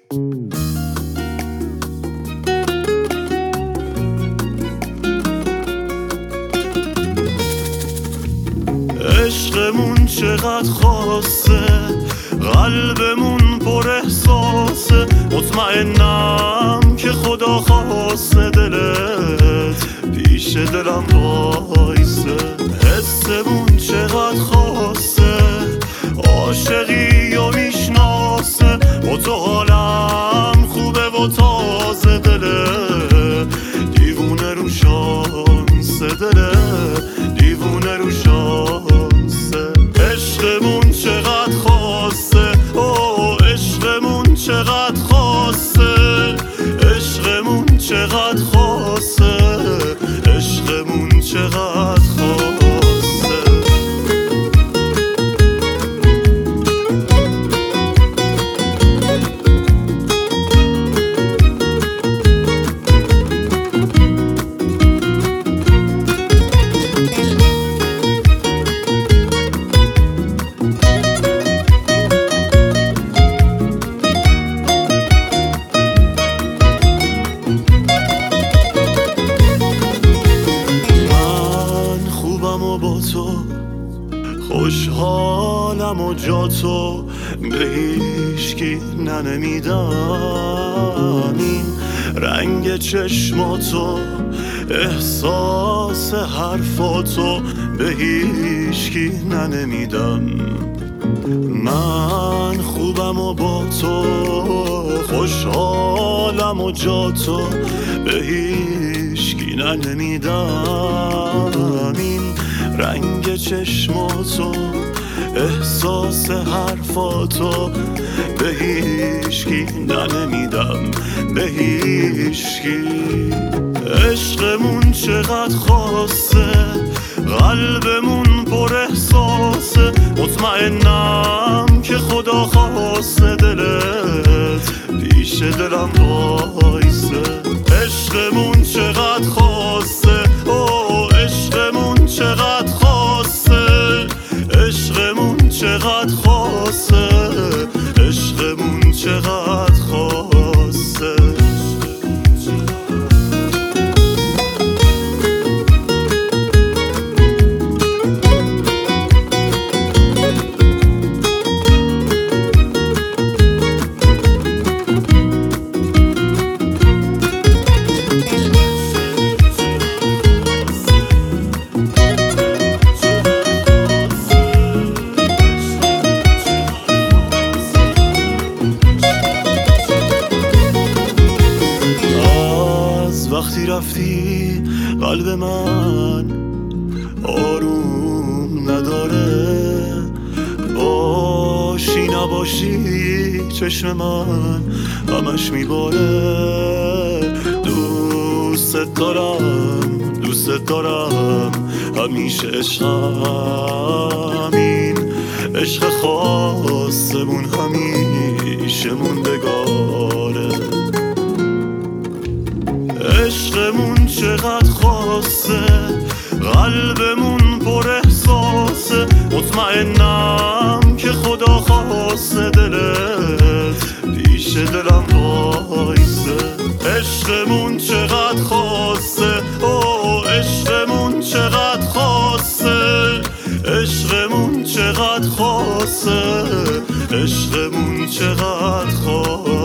عشقمون چقدر خاصه، قلبمون پر احساسه، مطمئنم که خدا خواسته دلت پیش دلم وایسه. حسمون چقدر خاصه، عاشقی و میشناسه، با تو حالم خوبه و تازه دله، دیوونه رو شانسه دله، دیوونه رو شانسه. عشقمون چقدر خاصه، اوه عشقمون چقدر خاصه، عشقمون چقدر خاصه، عشقمون چقدر خاصه. خوشحالم و جا تو به هیچکی ننمیدم، این رنگ چشماتو احساس حرفاتو به هیچکی ننمیدم. من خوبم و با تو خوشحالم و جا تو به هیچکی ننمیدم، این رنگ چشماتو احساس حرفاتو به هیچکی ننمیدم، به هیچکی. عشقمون چقدر خاصه، قلبمون پر احساسه، مطمئنم که خدا خواسته دلت پیش دلم وایسه. عشقمون چقدر خاصه، اوه عشقمون چقدر خاصه، عشقمون چقدر خاصه، عشقمون چقدر خاصه. وقتی رفتی قلب من آروم نداره، باشی نباشی چشم من همش میباره. دوست دارم دوست دارم همیشه، عشقمین عشق خاصمون همیشه موندگاره. عشقمون چقدر خاصه، قلبمون پر احساسه، مطمئنم که خدا خواسته دلت پیش دلم وایسه. عشقمون چقدر خاصه، اوه عشقمون چقدر خاصه، عشقمون چقدر خاصه، عشقمون چقدر خاصه.